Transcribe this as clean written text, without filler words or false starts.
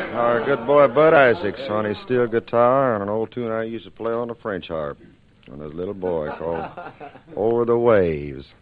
Our good boy Bud Isaacs on his steel guitar and an old tune I used to play on the French harp when I was a little boy called Over the Waves.